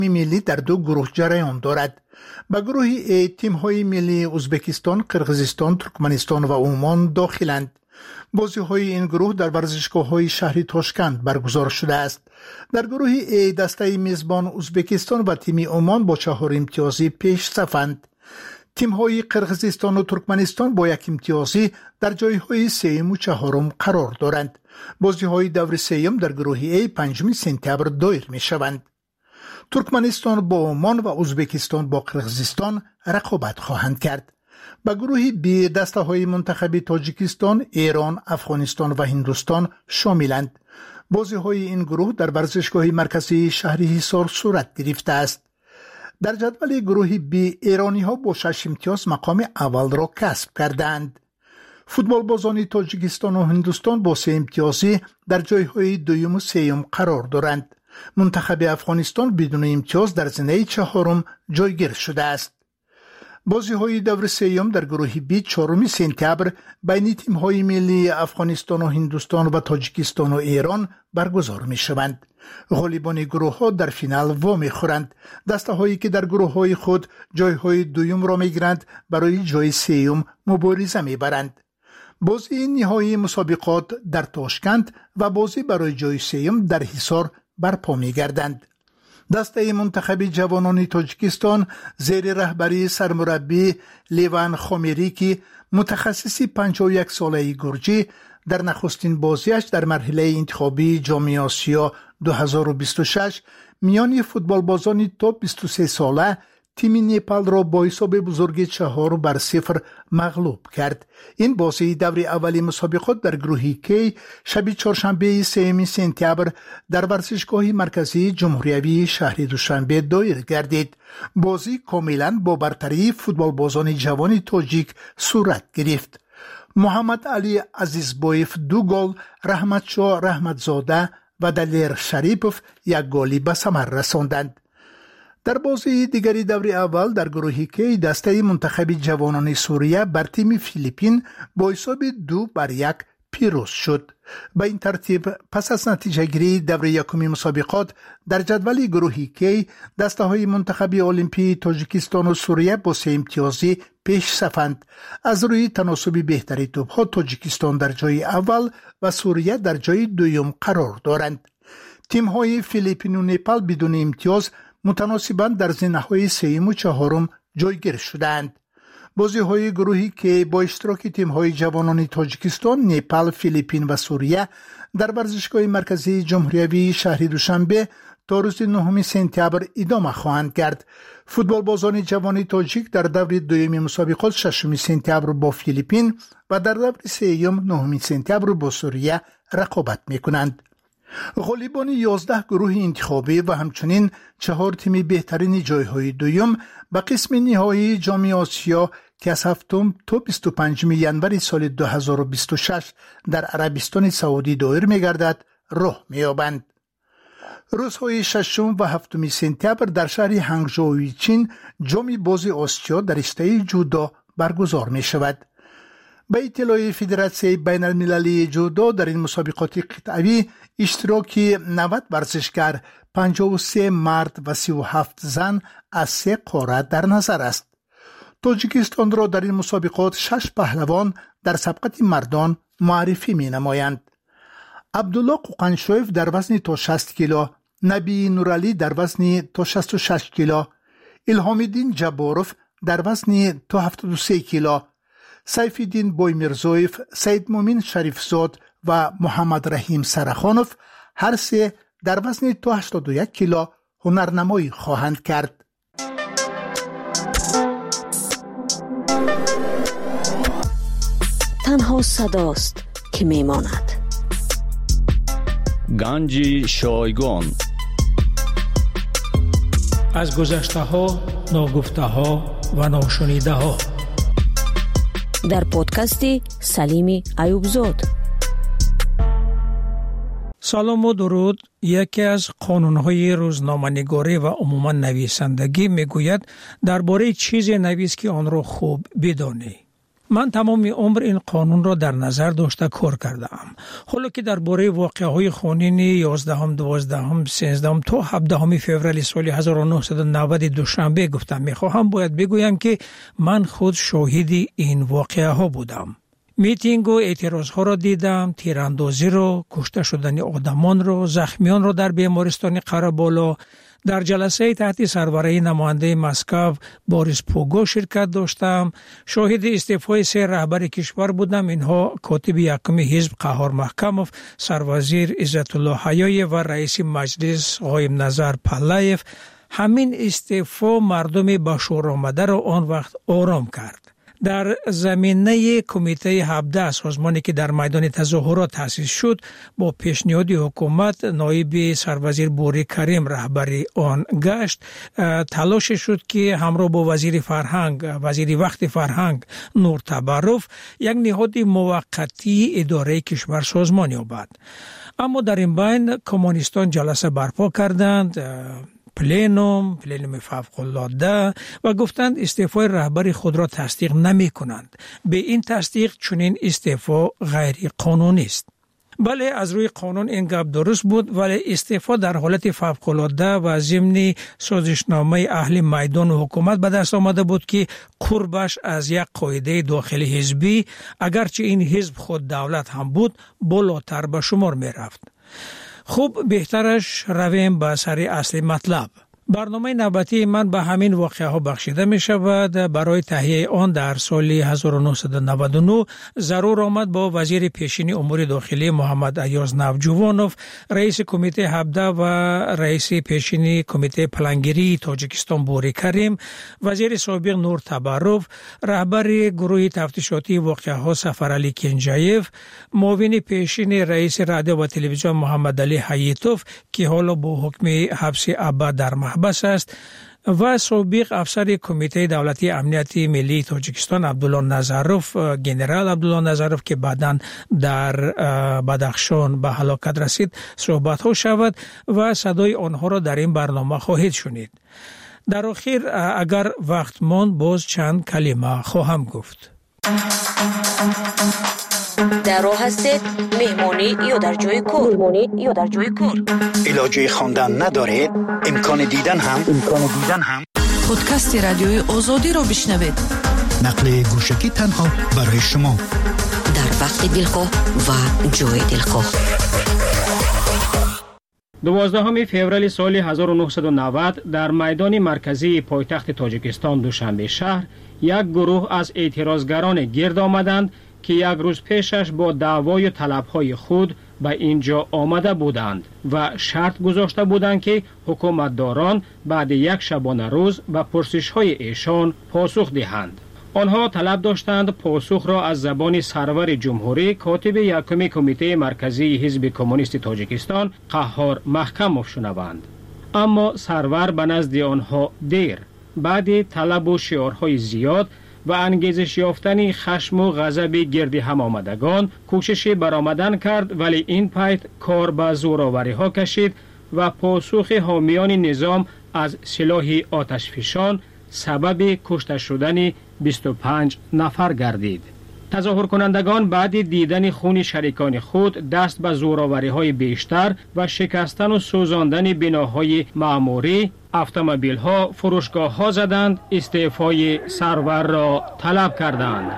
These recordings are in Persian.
ملی در دو گروه جریان دارد. به گروه A تیم‌های ملی ازبکستان، قرقیزستان، ترکمنستان و عمان داخلند. بازی‌های این گروه در ورزشگاه‌های شهر تاشکند برگزار شده است. در گروه A دسته میزبان ازبکستان و تیم عمان با 4 امتیازی پیش صفند. تیم‌های قرقیزستان و ترکمنستان با 1 امتیازی در جای‌های 3 و 4 قرار دارند. بازی‌های دور سوم در گروه A 5 سپتامبر دایر می‌شوند. ترکمنستان با عمان و ازبکستان با قرقیزستان رقابت خواهند کرد. به گروه B دسته‌های منتخب تاجیکستان، ایران، افغانستان و هندوستان شاملند. بازی‌های این گروه در ورزشگاه مرکزی شهر حصار صورت گرفته است. در جدول گروه B ایرانی‌ها با 6 امتیاز مقام اول را کسب کردند. فوتبال بازان تاجیکستان و هندوستان با 3 امتیازی در جای‌های دوم و سوم قرار دارند. منتخب افغانستان بدون امتیاز در زمره 4 جایگیر شده است. بازی‌های دور سوم در گروه B 4 سپتامبر بین تیم‌های ملی افغانستان و هندوستان و تاجیکستان و ایران برگزار می‌شوند. غالبان گروه‌ها در فینال وا می‌خورند. دسته‌هایی که در گروه‌های خود جای‌های دوم را می‌گیرند برای جای سوم مبارزه می‌برند. بازی نهایی مسابقات در تاشکند و بازی برای جای سوم در حصار برپا می‌گردند. دسته منتخب جوانان تاجیکستان زیر رهبری سرمربی لیوان خامیری که متخصص 51 ساله گرجی در نخستین بازیش در مرحله انتخابی جام آسیا 2026 میان فوتبال بازان تا 23 ساله تیم نیپال را با حساب بزرگ 4-0 مغلوب کرد. این بازی دور اولی مسابقات در گروه کی شب چهارشنبه 3 سپتامبر در ورزشگاه مرکزی جمهوری شهر دوشنبه دایر گردید. بازی کاملا با برتری فوتبال بازان جوان تاجیک صورت گرفت. محمد علی عزیزبایف 2 گل، رحمت شاه رحمتزاده و دلیر شریپوف 1 گلی به ثمر رساندند. در بازی دیگری دور اول در گروه کی دسته منتخب جوانان سوریه بر تیم فیلیپین با حساب 2-1 پیروز شد. به این ترتیب پس از نتیجه گیری دور یکمی مسابقات در جدول گروه کی دسته های منتخب المپی تاجیکستان و سوریه با 3 امتیازی پیش صفند. از روی تناسب بهتری توپ ها تاجیکستان در جای اول و سوریه در جای دوم قرار دارند. تیم های فیلیپین و نیپال بدون امتیاز متناسباً در زمره‌های 3 و 4 جایگیر شدند. بازی‌های گروهی که با اشتراک تیم‌های جوانان تاجیکستان، نیپال، فیلیپین و سوریه در ورزشگاه مرکزی جمهوری شهر دوشنبه تا روز 9 سپتامبر ادامه خواهند کرد. فوتبال بازان جوان تاجیک در دور دوم مسابقات 6 سپتامبر با فیلیپین و در دور سوم 9 سپتامبر با سوریه رقابت می‌کنند. غالبان 11 گروه انتخابی و همچنین 4 تیم بهترین جایهای دوم به قسم نهایی جام آسیا که از 7 تا 25 ژانویه سال 2026 در عربستان سعودی دایر می‌گردد راه می‌یابند. روزهای 6 و 7 سپتامبر در شهر هنگژوی چین جام باز آسیا در رشته جودو برگزار می‌شود. به اطلاع فدراسیون بین المللی جودو در این مسابقات قطعی اشتراک 90 ورزشکار، 53 مرد و 37 زن از 3 قاره در نظر است. تاجیکستان را در این مسابقات 6 پهلوان در سبقت مردان معرفی می نمایند. عبدالله قوقنشویف در وزن تا 60 کیلو، نبی نورالی در وزن تا 66 کیلو، الهامالدین جباروف در وزن تا 73 کیلو، سیفالدین بویمیرزویف، سید مومن شریفزاد و محمد رحیم سرخانوف هر 3 در وزن تا 81 کیلو هنرنمایی خواهند کرد. تنها صداست که میماند. گنج شایگان از گذشته ها، ناگفته ها و ناشنیده ها در پادکست سلیم ایوبزاد. سلام و درود. یکی از قانون‌های روزنامه‌نگاری و عموما نویسندگی میگوید درباره چیز نویس که آن را خوب بدانی. من تمام عمر این قانون را در نظر داشته کار کردم. حالا که درباره واقعه‌های خونین 11 12 13 تا 17 فوریه سال 1990 دوشنبه گفتم میخواهم باید بگویم که من خود شاهد این واقعه ها بودم. میتینگ و اعتراض ها را دیدم، تیراندازی را، کشته شدن آدمان را، زخمیان را در بیمارستان قره‌بالا. در جلسه تحت سربرای نماینده مسکو بوریس پوگو شرکت داشتم. شاهد استعفای 3 رهبر کشور بودم. اینها کاتب یکم حزب قهار محکموف، سروازیر عزت الله حیای و رئیس مجلس قایم نظر پلایف. همین استعفا مردم به شور آمده را آن وقت آرام کرد. در زمینه کمیته 17 سازمانی که در میدان تظاهرات تأسیس شد، با پیشنهاد حکومت نایب سروازیر بوری کریم رهبری آن گشت. تلاش شد که همراه با وزیر وقت فرهنگ نور تبرف یک نهاد موقتی اداره کشور سازمان یابد. اما در این بین کمونیستان جلسه برپا کردند، پلینوم فوق‌العاده، و گفتند استعفای رهبر خود را تصدیق نمی کنند. به این تصدیق چنین استعفا غیر قانونی است. بله، از روی قانون این گپ درست بود، ولی استعفا در حالت فوق‌العاده و ضمن سازشنامه اهل میدان و حکومت به دست آمده بود که قربش از یک قاعده داخلی حزبی، اگرچه این حزب خود دولت هم بود، بالاتر به شمار می رفت. خوب، بهترش رویم به سر اصل مطلب. برنامه نوبتی من به همین واقعه ها بخشیده می شود. برای تهیه آن در سال 1999 ضرور آمد با وزیر پیشین امور داخلی محمد ایاز نوجوانوف، رئیس کمیته 17 و رئیس پیشین کمیته پلانگیری تاجیکستان بوری کریم، وزیر سابق نور تبرف، رهبر گروه تفتیشاتی واقعه ها سفرعلی کنجایف، معاون پیشین رئیس رادیو و تلویزیون محمد علی حییتوف که حالا با حکم حبس ابد در محبس است، و سابق افسر کمیته دولتی امنیت ملی تاجیکستان عبدالله نظروف، گنرال عبدالله نظروف که بعداً در بدخشان به هلاکت رسید صحبت ها شود و صدای آنها را در این برنامه خواهید شنید. در آخر اگر وقت ماند باز چند کلمه خواهم گفت. در راه هستید، مهمانی یا در جای کار. علاجه خواندن ندارید؟ امکان دیدن هم پادکست رادیوی آزادی را بشنوید. نقل گوشکی تنها برای شما، در وقت دلخواه و جای دلخواه. 12 فوریه سال 1990 در میدان مرکزی پایتخت تاجیکستان دوشنبه شهر یک گروه از اعتراضگران گرد آمدند که یک روز پیشش با دعوای طلبهای خود به اینجا آمده بودند و شرط گذاشته بودند که حکومتداران بعد یک شبانه روز به پرسش‌های ایشان پاسخ دهند. آنها طلب داشتند پاسخ را از زبان سرور جمهوری کاتب یکم کمیته مرکزی حزب کمونیست تاجیکستان قهار محکموف شنوند. اما سرور به نزد آنها دیر، بعد طلب و شعارهای زیاد و انگیزش یافتن خشم و غضب گرد هم آمدگان کوششی برآمدن کرد، ولی این پایت کار به زورآوری ها کشید و پاسخ حامیان نظام از سلاح آتشفشان سبب کشته شدن 25 نفر گردید. تظاهر کنندگان بعد دیدن خون شریکان خود دست به زورآوری های بیشتر و شکستن و سوزاندن بناهای معموری، اتومبیل ها، فروشگاه ها زدند، استعفای سرور را طلب کردند.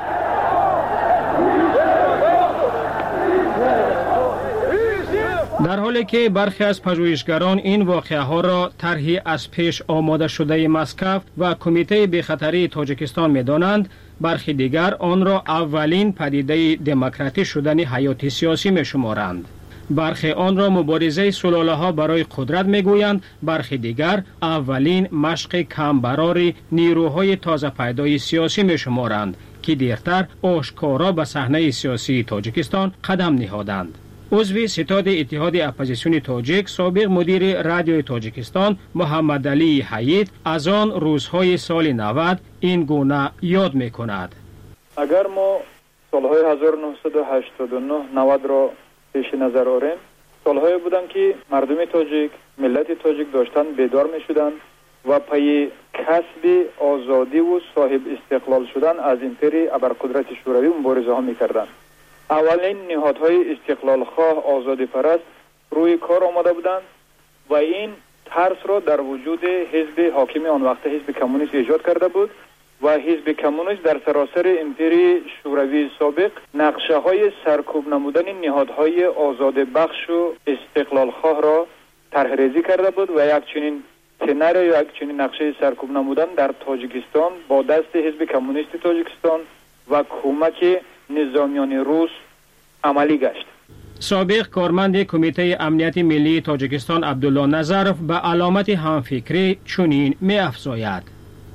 در حالی که برخی از پژوهشگران این واقعه ها را طرحی از پیش آماده شده مسکو و کمیته بی‌خطری تاجیکستان می‌دانند، برخی دیگر آن را اولین پدیده دموکراتی شدن حیات سیاسی می‌شمارند. برخی آن را مبارزه سلاله‌ها برای قدرت می‌گویند، برخی دیگر اولین مشق کمبرار نیروهای تازه پیدای سیاسی می‌شمارند که دیرتر آشکارا به صحنه سیاسی تاجیکستان قدم نهادند. عضو ستاد اتحاد اپوزیسیون تاجیک، سابق مدیر رادیوی تاجیکستان محمد علی حیید از آن روزهای سال 90 این گونه یاد می‌کند. اگر ما سالهای 1989 90 را پیش نظر آوریم، سالهایی بودند که مردم تاجیک، ملت تاجیک داشتن بیدار می‌شدند و پای کسب آزادی و صاحب استقلال شدن از امپری ابرقدرت شوروی مبارزه ها میکردند. اولین نهادهای استقلال خواه آزادی پرست روی کار آمده بودند و این ترس را در وجود حزب حاکم آن وقت حزب کمونیست ایجاد کرده بود و حزب کمونیست در سراسر امپری شوروی سابق نقشه های سرکوب نمودن نهادهای آزاد بخش و استقلال خواه را طرح ریزی کرده بود و یک چنین سناریو یا یک چنین نقشه سرکوب نمودن در تاجیکستان با دست حزب کمونیست تاجیکستان و کمک نظامیان روس عملی گشت. سابق کارمند کمیته امنیت ملی تاجیکستان عبدالله نظرف به علامت همفکری چنین می افزاید: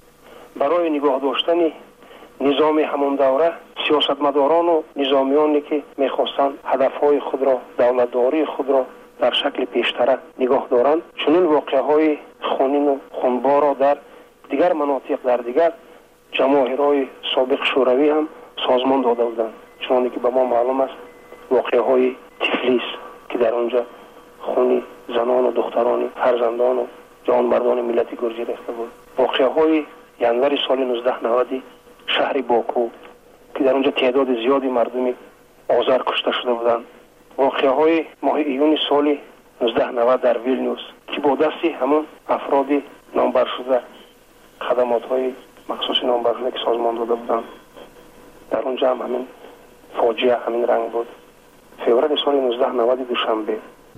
برای نگاه داشتن نظام همان دوره سیاستمداران و نظامیانی که میخواستند هدفهای خود را، دولتداری خود را در شکل پیشتر نگاه دارند، چنین واقعه‌های خونین و خونبار را در دیگر مناطق در دیگر جماهیرهای سابق شوروی هم سازمان داده بودند. چون که به ما معلوم است واقعه‌های تفلیس که در آنجا خون زنان و دختران فرزندان و جوانمردان ملت گرجی ریخته بود. واقعه‌های ینور سال 1990 شهر باکو که در آنجا تعداد زیادی مردم آذر کشته شده بودند. واقعه‌های ماه ایون سال 1990 در ویلنیوس که با دست همون افراد نامبر شده خدمات‌های مخصوص نامبر شده که سازمان داده بودند، در اونجا هم همین فاجعه همین رنگ بود. فوریه سال 1990 دوشنبه.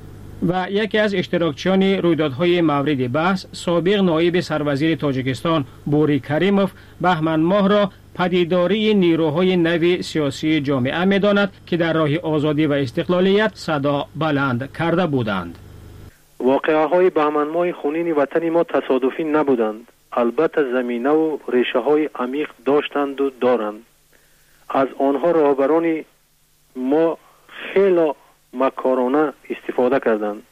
و یکی از اشتراکچیان رویدادهای مورد بحث سابق نایب سروزیر تاجیکستان بوری کریموف بهمن ماه را پدیداری نیروهای نو سیاسی جامعه می‌داند که در راه آزادی و استقلالیت صدا بلند کرده بودند. واقعه‌های بهمن ماه خونین وطن ما تصادفی نبودند. البته زمینه و ریشه‌های عمیق داشتند و دارند. از آنها رهبران ما خیلی مکارانه استفاده کردند.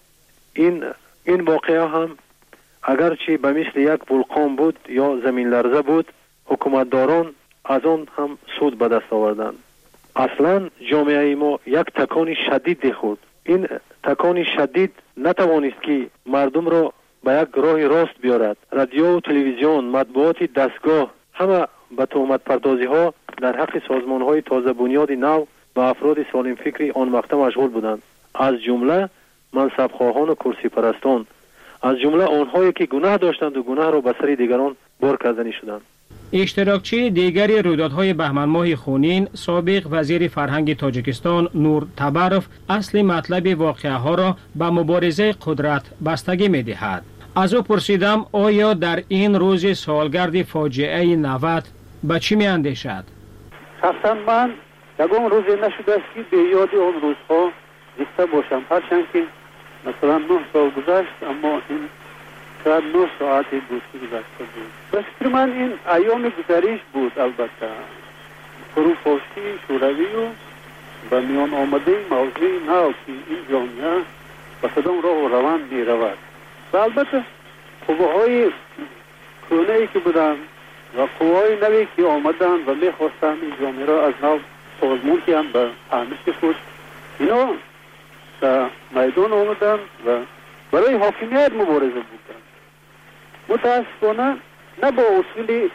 این واقعه هم اگرچه به مثل یک ولکان بود یا زمین لرزه بود، حکومتداران از آن هم سود به دست آوردند. اصلا جامعه ما یک تکان شدید خورد. این تکان شدید نتوانست که مردم را به یک راه راست بیارد. رادیو و تلویزیون، مطبوعات دستگاه همه به تهمت پردازی ها در حق سازمان های تازه بنیاد نو و افراد سالم فکری آن وقت مشغول بودند، از جمله منصب خواهان و کرسی پرستان، از جمله آنهایی که گناه داشتند و گناه را به سر دیگران بار کردنی شدند. اشتراکچی دیگری رویدادهای بهمن ماه خونین سابق وزیر فرهنگ تاجیکستان نور تبروف اصل مطلب واقعه ها را به مبارزه قدرت بستگی می دهد. از او پرسیدم آیا در این روز سالگرد فاجعه 90 به چی می اندیشد؟ شخصا من یکم روزی نشده است که به یاد اون روزها زنده باشم، هرچند که مثلا 9 سال گذشت، اما این شاید 9 ساعت دوستی گذشته بود. به فکر من این ایام گذریش بود. البته فروپاشی شوروی و به میان آمده موضوع نو که این جامعه به کدام راه و روند می رود و البته قوه‌های کهنه‌ای که بودند و قوه‌های نوی که آمدند و می خواستند این جامعه را از نو سازمان کنند به فهمش خود، اینا به میدان آمدند و برای حاکمیت مبارزه بودند. متاسفانه نه با اصول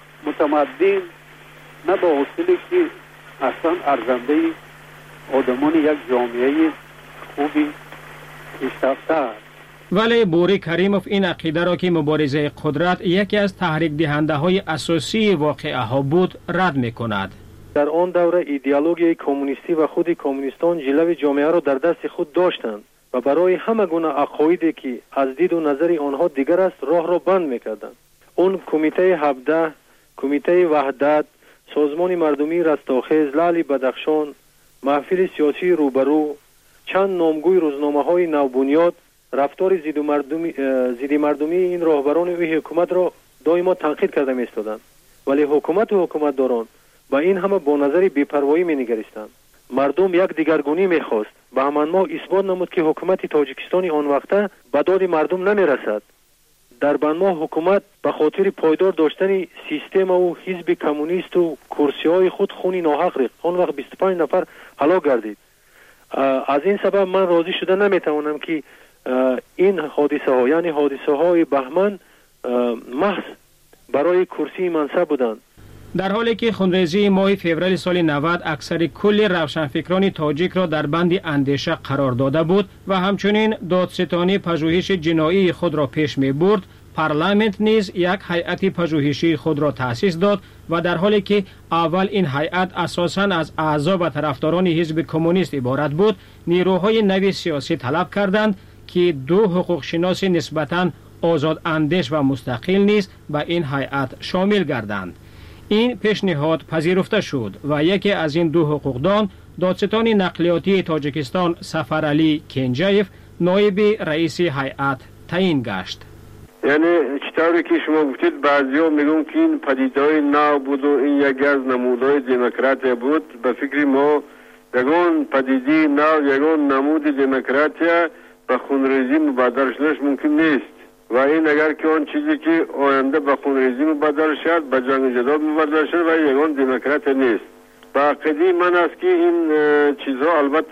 متمدن، نه با اصولی که اصلا ارزنده آدمان یک جامعه خوبی پیشرفته است. ولی بوری کریموف این عقیده را که مبارزه قدرت یکی از تحریک دهنده های اساسی واقعه ها بود رد می کند. در آن دوره ایدئولوژی کمونیستی و خود کمونیستان جلوه جامعه را در دست خود داشتند و برای همه گونه عقایدی که از دید و نظر آنها دیگر است راه را بند می‌کردند. اون کمیته 17، کمیته وحدت، سازمان مردمی رستاخیز، لعل بدخشان، محفل سیاسی روبرو، چند نامگوی روزنامه‌های نوبنیاد رفتار ضد مردمی این راهبران و حکومت را دائما تنقید کرده می‌ایستادند، ولی حکومت و حکومتداران با این همه با نظر بی‌پروایی می‌نگریستند. مردم یک دیگرگونی می‌خواست. بهمن ماه اثبات نمود که حکومت تاجیکستان آن وقته به داد مردم نمی‌رسد. در بهمن ماه حکومت به خاطر پایدار داشتن سیستم و حزب کمونیست و کرسی‌های خود خونی ناحق ریخت. آن وقت 25 نفر هلاک گردید. از این سبب من راضی شده نمی‌توانم که این حادثه ها، یعنی حادثه های بهمن، محض برای کرسی منصب بودند. در حالی که خونریزی ماه فوریه سال 90 اکثر کل روشنفکران تاجیک را در بند اندیشه قرار داده بود و همچنین دادستانی پژوهش جنایی خود را پیش می برد، پارلمانت نیز یک هیئت پژوهشی خود را تأسیس داد و در حالی که اول این هیئت اساساً از اعضا و طرفداران حزب کمونیست عبارت بود، نیروهای نوی سیاسی طلب کردند که دو حقوق شناس نسبتاً آزاد اندیش و مستقل نیز به این هیئت شامل گردند. این پیشنهاد پذیرفته شد و یکی از این دو حقوقدان، دادستان نقلیاتی تاجیکستان سفرعلی کنجایف، نایب رئیس هیئت تعیین گشت. یعنی چطوری که شما گفتید بعضیا میگن که این پدیده‌های نو بود و این یکی از نمودهای دموکراسی بود. به فکر ما یگان پدیده نو، یگان نمود دموکراسی به خونریزی مبادله شدنش ممکن نیست و این اگر که آن چیزی که آینده به خونریزی مبادله شد به جنگ جدال مبادله شد و یگان دموکراسی نیست. با عقیده من است که این چیزها البته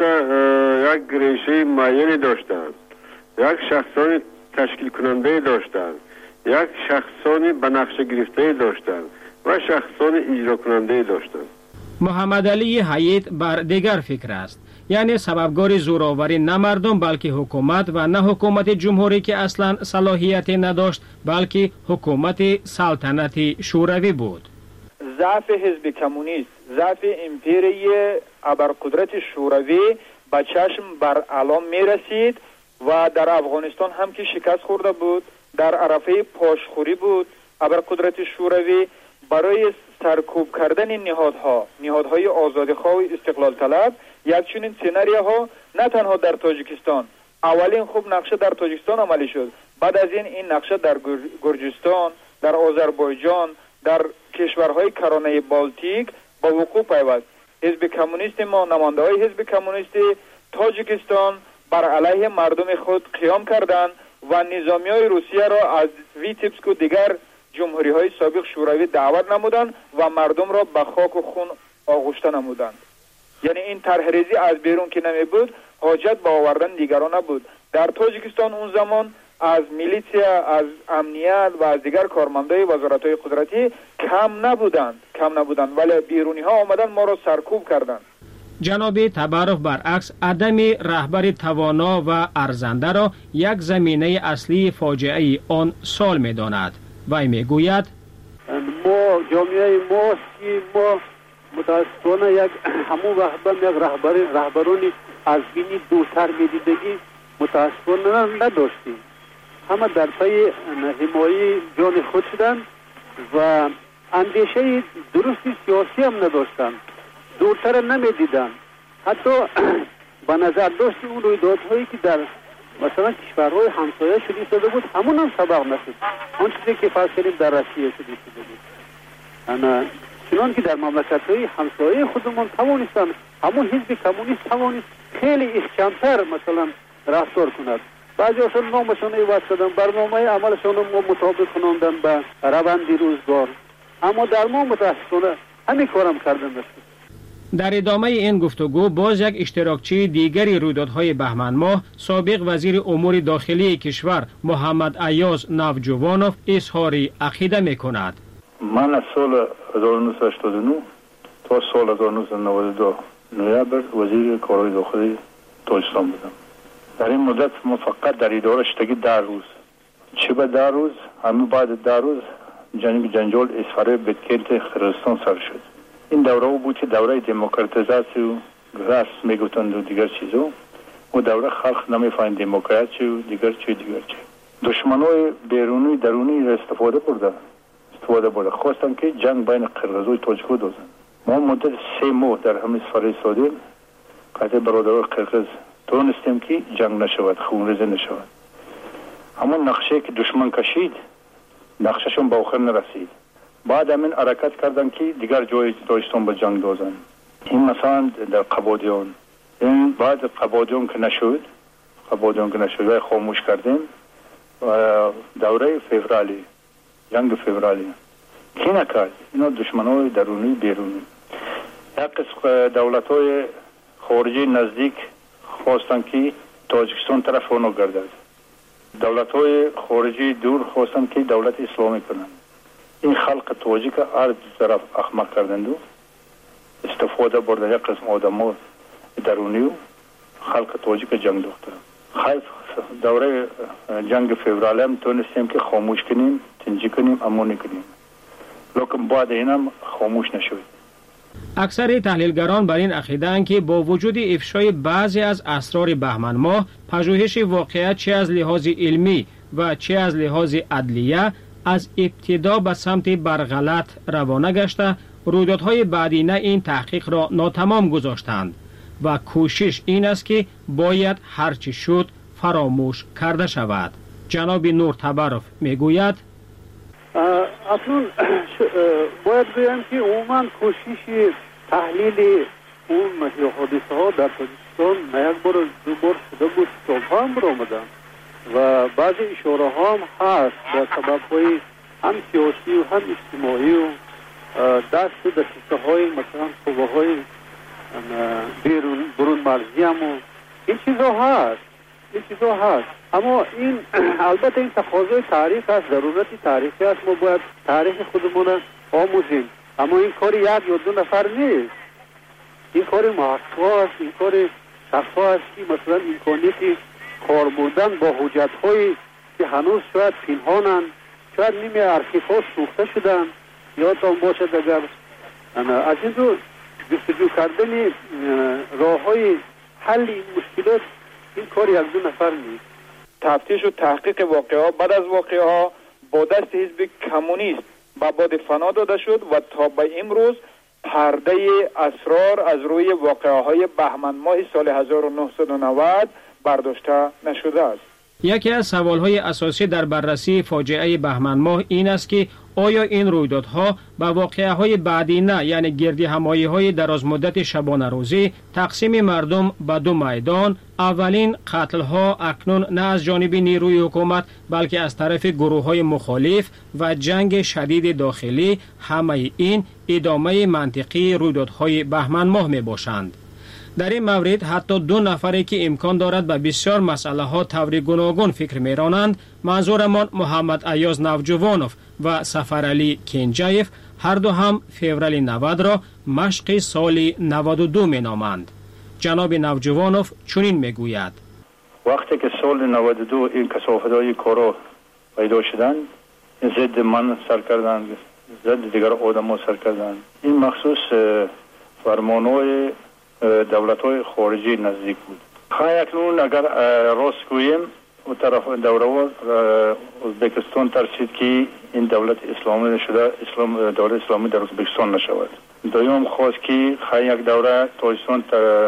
یک ریشه معینی داشتند، یک شخصانی تشکیل کننده داشتند، یک شخصانی به نقشه گرفته داشتند و شخصانی اجرا کننده داشتند. محمد علی حیات بر دیگر فکر است، یعنی سببگار زوراوری نه مردم بلکه حکومت و نه حکومت جمهوری که اصلا صلاحیت نداشت بلکه حکومت سلطنتی شوروی بود. ضعف حزب کمونیست، ضعف امپیری ابرقدرت شوروی به چشم بر علام می رسید و در افغانستان هم که شکست خورده بود، در عرفه پاشخوری بود. ابرقدرت شوروی برای سرکوب کردن نهادهای آزادیخواه و استقلال طلب یک چنین سناریوها نه تنها در تاجیکستان، اولین خوب نقشه در تاجیکستان عملی شد، بعد از این نقشه در گرجستان، در آذربایجان، در کشورهای کرانه بالتیک با وقوع پیوست. حزب کمونیست ما، نماینده‌های حزب کمونیست تاجیکستان بر علیه مردم خود قیام کردند و نظامیای روسیه را از ویتبسک و دیگر جمهوری های سابق شوروی دعوت نمودند و مردم را به خاک و خون آغشته نمودند. یعنی این طرحریزی از بیرون که نمی بود، حاجت به آوردن دیگران نبود. در تاجیکستان اون زمان از میلیسیا، از امنیت و از دیگر کارمندای وزارت‌های قدرتی کم نبودند ولی بیرونی ها آمدن ما را سرکوب کردند. جناب تبارف برعکس عدم رهبر توانا و ارزنده را یک زمینه اصلی فاجعه آن سال می داند. وی می گوید ما جامعه ماست که ما متاسفانه یک همون وقت یک رهبرانی از بینی دورتر میدیدگی متاسفانه نداشتیم. همه در پی حمایه جان خود شدند و اندیشه درستی سیاسی هم نداشتند، دورتر نمیدیدند. حتی به نظر داشت اون رویدادهایی که در مثلا کشورهای همسایه شده بود همون هم سبق نشد. آن چیزی که فرض کردیم در روسیه شده بود، چنان که در مملکت‌های همسایه خودمان توانستند همون حزب کمونیست توانست خیلی احکام‌تر مثلا رفتار کند. بعضی‌هاشون نامشون عوض کردن، برنامه عملشون رو مطابق کناندن به روند روزگار، اما در ما متاسفانه همین کارم کردن نشد. در ادامه این گفتگو باز یک اشتراکچی دیگری رویدادهای بهمن ماه، سابق وزیر امور داخلی کشور محمد ایاز نوجوانوف اظهار عقیده می‌کند. من از سال 1989 تا سال 1992 نوامبر وزیر کارهای داخلی تاجیکستان بودم. در این مدت ما فقط در اداره شدگی 10 روز، چه به 10 روز همه بعد 10 روز جنجال اسفاره بدکلت قرقیزستان سر شد. این دوره بود که دوره دموکراتیزاسی و راست میگفتند و دیگر چیزا، و دوره خلق نمیفهمید دموکراسی و دیگر چی. دشمنای بیرونی درونی استفاده برده خواستن که جنگ بین قرقیز و تاجیک رو دوزن. ما مدت 3 ماه در همین سفاره سادیم قطع برادران قرقیز تونستیم که جنگ نشود، خونریزی نشود. همون نقشه که دشمن کشید نقشهشون به آخر نرسید. بعد همین حرکت کردن که دیگر جای تاجیکستان به جنگ دوزن. این مثلا در قبادیان، این بعد قبادیان که نشد و خاموش کردیم و دوره فوریه، جنگ فوریه کی نکرد؟ اینا دشمنای درونی بیرونی. یک قسم دولت‌های خارجی نزدیک خواستن که تاجیکستان طرف اونو گردد. دولت‌های خارجی دور خواستن که دولت اسلامی کنند. این خلق تاجیک هر طرف احمق کردند و استفاده بردن یک قسم آدم درونی و خلق تاجیک جنگ داشته. خیلی دوره جنگ فوریه هم تونستیم که خاموش کنیم، تنجی کنیم، اما نکنیم. لیکن بعد اینم خاموش نشد. اکثر تحلیلگران بر این عقیده‌اند که با وجود افشای بعضی از اسرار بهمن ماه، پژوهش واقعیت چه از لحاظ علمی و چه از لحاظ عدلیه از ابتدا به سمت برغلط روانه گشته، رویدادهای بعدینه این تحقیق را ناتمام گذاشتند و کوشش این است که باید هرچی شد فراموش کرده شود. جناب نور تبرف میگوید اصلا باید بگم که عموما کوشش تحلیل اون حادثه ها در تاجیکستان یک بار دو بار شده بود، سالها هم برآمدن و بعضی اشاره ها هم هست به سبب های هم سیاسی و هم اجتماعی و دست دسته های مثلا قوه های برون مرزی هم و این چیزا هست. اما این البته این تقاضای تاریخ است، ضرورت تاریخی است، ما باید تاریخ خودمون آموزیم. اما این کار یک یا دو نفر نیست، این کار محقق است، این کار شخص است که مثلا امکانیت کار بردن با حجت هایی که هنوز شاید پنهانند، شاید نیمه ارشیف ها سوخته شدن یا تا باشد اگر از این رو جستجو کردن راه های حل این مشکلات این کار یک دو نفر نیست. تفتیش و تحقیق واقعه بعد از واقعه ها با دست حزب کمونیست به باد فنا داده شد و تا به امروز پرده اسرار از روی واقعه های بهمن ماه سال 1990 برداشته نشده است. یکی از سوالهای اساسی در بررسی فاجعه بهمن ماه این است که آیا این رویدادها به واقعه‌های بعدینه یعنی گردی همایی‌های درازمدت شبانه روزی، تقسیم مردم به دو میدان، اولین قتل‌ها اکنون نه از جانب نیروی حکومت بلکه از طرف گروه‌های مخالف و جنگ شدید داخلی، همه این ادامه منطقی رویدادهای بهمن ماه میباشند. در این مورد حتی دو نفری که امکان دارد به بسیار مسئله ها طور گوناگون فکر میرانند، منظورمان محمد ایاز نوجوانوف و سفرعلی کنجایف، هر دو هم فوریه 90 را مشق سال 92 مینامند. جناب نوجوانوف چنین میگوید: وقتی که سال 92 این کثافت‌های کارا پیدا شدند، ضد من سر کردند، ضد دیگر آدم‌ها سر کردند. این مخصوص فرمان‌های دولت‌های خارجی نزدیک بود. اکنون اگر راست گوییم و طرف دوره ازبکستان ترسید که این دولت اسلامی شده، دولت اسلامی در ازبکستان نشود. دوم خواست که یک دوره تاجیکستان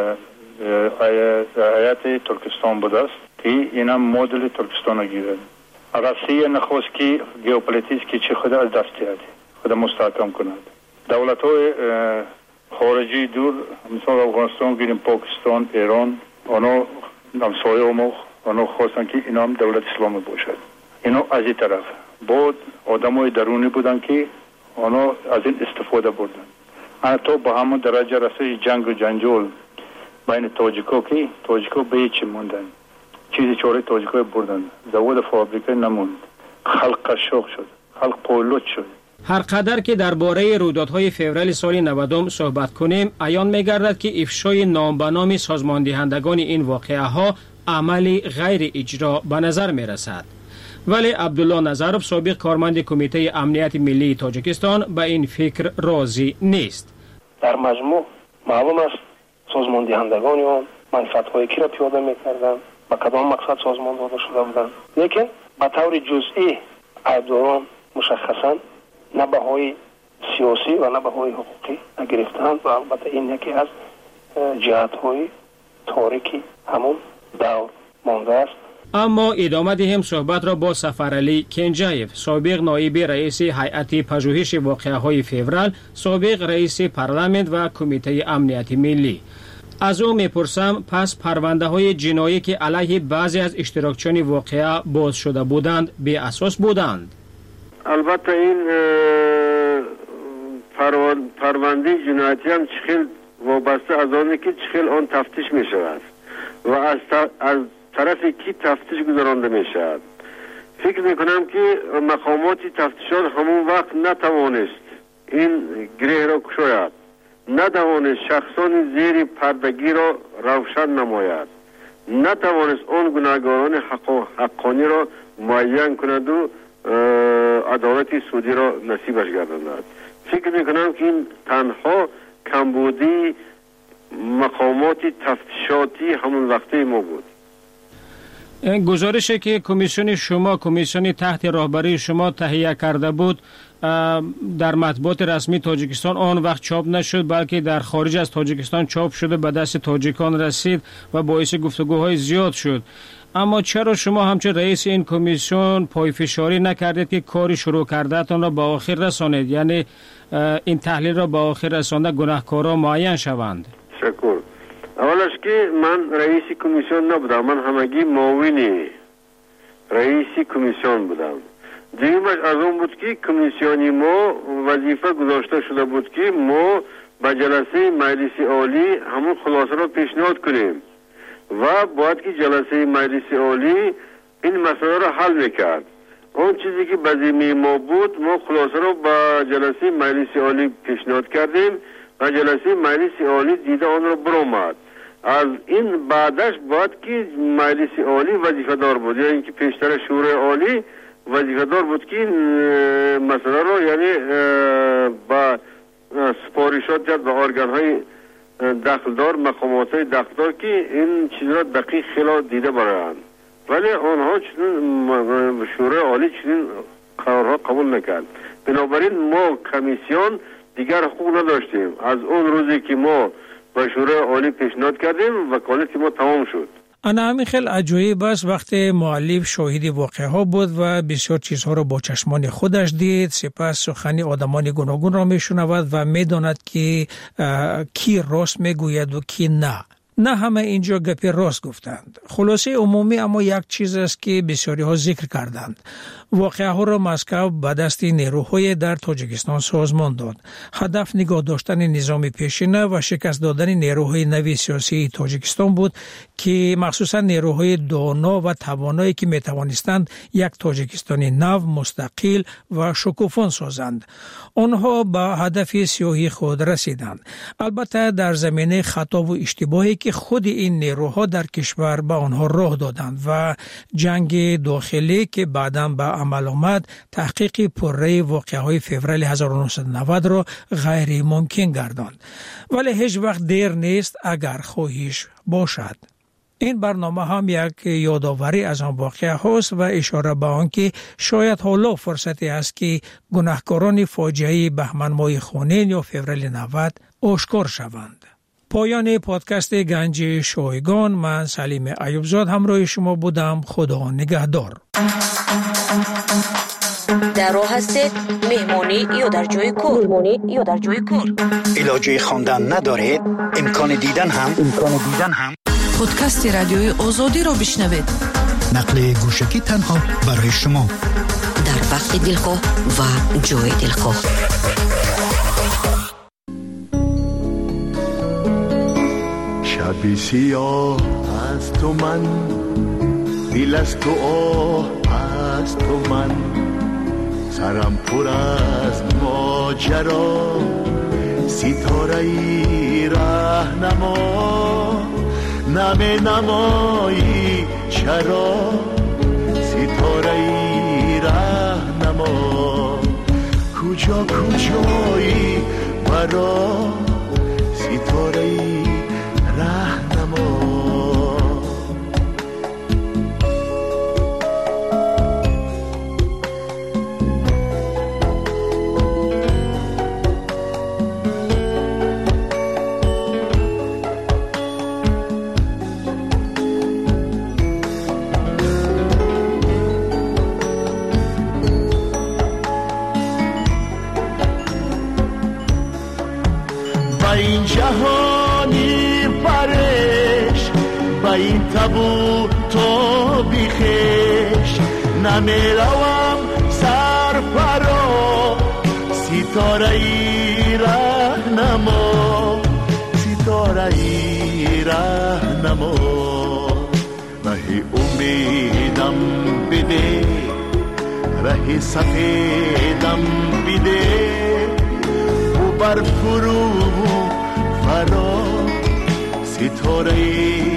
هیئت ترکستان بود است که این هم مدل ترکستان گیرد. اگر نخواست که ژئوپلیتیک چه خود از دست دهد، خود مستحکم کند. دولت‌های خارجی دور مثلا افغانستان گیریم، پاکستان، ایران، آنها همسایه ما آنها خواستن که اینا هم دولت اسلامی باشد. اینا از این طرف بود آدمای درونی بودن که آنها از این استفاده بردن. حتی با همون درجه رسید جنگ و جنجال بین تاجیکا که تاجیکا به هیچ موندن، چیزی چاره تاجیکا بردن، زواد فابریکه نموند، خلق قشاق شد، خلق پولوت شد. هر قدر که درباره رویدادهای فوریه سال 90 صحبت کنیم، عیان می‌گردد که افشای نام به نام سازماندهندگان این واقعه ها عملی غیر اجرا به نظر می‌رسد. ولی عبدالله نظرов سابق کارمند کمیته امنیت ملی تاجیکستان به این فکر راضی نیست. در مجموع معلوم است سازماندهندگان آن منفعت‌های کی را پیاده می‌کردند، با کدام مقصد سازمان داده شده بودند، لیکن به طور جزئی عیبداران مشخصاً نه بهای سیاسی و نه بهای حقوقی گرفتند و البته این یکی از جهت‌های تاریکی همون دور مانده است. اما ادامه دهیم صحبت را با سفرعلی کنجایف، سابق نایب رئیس هیئت پژوهش واقعه‌های فوریه، سابق رئیس پارلمان و کمیته امنیت ملی. از او میپرسم پس پرونده‌های جنایی که علیه بعضی از اشتراکچیان واقعه باز شده بودند بی اساس بودند؟ البته این پرونده جنایتی هم چخیل وابسته از آنه که چخیل آن تفتیش می شود و از طرف کی تفتیش گذرانده می شود. فکر میکنم که مقامات تفتیشات همون وقت نتوانست این گره را کشاید، نتوانست شخصان زیر پردگی را روشن نماید، نتوانست آن گناهکاران حقانی را معین کند و عدالت سودی را نصیبش گرداند. فکر میکنم که این تنها کمبودی مقامات تفتیشاتی همون وقته ما بود. گزارشی که کمیسیون شما، کمیسیون تحت راهبری شما تهیه کرده بود در مطبوعات رسمی تاجیکستان آن وقت چاپ نشد، بلکه در خارج از تاجیکستان چاپ شده به دست تاجیکان رسید و باعث گفتگوهای زیاد شد. اما چرا شما همچون رئیس این کمیسیون پایفشاری نکردید که کاری شروع کردهتان را به آخر رسانید، یعنی این تحلیل را به آخر رسانده گناهکاران معین شوند؟ شکر. اولش که من رئیس کمیسیون نبودم، من همگی معاون رئیس کمیسیون بودم. دیگرش از اون بود که کمیسیونی ما وظیفه گذاشته شده بود که ما به جلسه مجلس عالی همون خلاصه را پیشنهاد کنیم و باید که جلسه مجلس عالی این مسئله را حل میکرد. اون چیزی که به ذمه ما بود، ما خلاصه را به جلسه مجلس عالی پیشنهاد کردیم و جلسه مجلس عالی دیده آن را برآمد. از این بعدش باید که مجلس عالی وظیفه دار بود، یعنی اینکه پیشتر شورای عالی وظیفه دار بود که مسئله را یعنی با سپارشات جد به ارگان های دخلدار، مقامات های دخلدار که این چیز را دقیق خیلی دیده برایند، ولی آنها چنین شورای عالی چنین قرارها قبول نکرد. بنابراین ما کمیسیون دیگر حقوق نداشتیم. از اون روزی که ما به شورای عالی پیشنهاد کردیم وکالت ما تمام شد. انا همین خیلی عجایب است وقتی مؤلف شاهد واقعه ها بود و بسیار چیزها را با چشمان خودش دید، سپس سخنی آدمان گوناگون را میشنود و میداند که کی راست میگوید و کی نه همه اینجا گپی راست گفتند. خلاصه عمومی اما یک چیز است که بسیاری ها ذکر کردند. واقعه ها را مسکو به دست نیروهای در تاجیکستان سازمان داد. هدف نگاه داشتن نظام پیشینه و شکست دادن نیروهای نوی سیاسی تاجیکستان بود که مخصوصا نیروهای دانا و توانایی که می توانستند یک تاجیکستان نو، مستقل و شکوفان سازند. آنها به هدف سیاسی خود رسیدند. البته در زمینه خطا و اشتباهی که خود این نیروها در کشور به آنها راه دادند و جنگ داخلی که بعداً به عمل آمد تحقیق پرره واقعه‌های فوریه 1990 را غیر ممکن گرداند. ولی هیچ وقت دیر نیست اگر خواهش باشد. این برنامه هم یک یادآوری از آن واقعه هاست و اشاره به آن که شاید حالا فرصتی است که گناهکاران فاجعه بهمن ماه خونین یا فوریه 90 آشکار شوند. پایان پادکست گنج شایگان، من سلیم ایوبزاد همراه شما بودم. خدا نگهدار. در راه هستید، مهمانی یا در جای کار. علاجه خواندن ندارید؟ امکان دیدن هم پادکست رادیوی آزادی رو بشنوید. نقل گوشکی تنها برای شما در وقت دلخواه و جای دلخواه. شبی سیاه از تو من، دل از تو آه از تو من، سرم پر از ماجرا، ستاره ای راهنما، نم نمایی چرا، ستاره ای راهنما، کجایی برا، ستاره ای راهنما. این جهانی پرش، با این تابو تو بیخش، نمیروم سر پرا، ستاره ای راهنما، ستاره ای راهنما. مهی امیدم بده ره سفیدم بیده و بر فرو فرا ستاره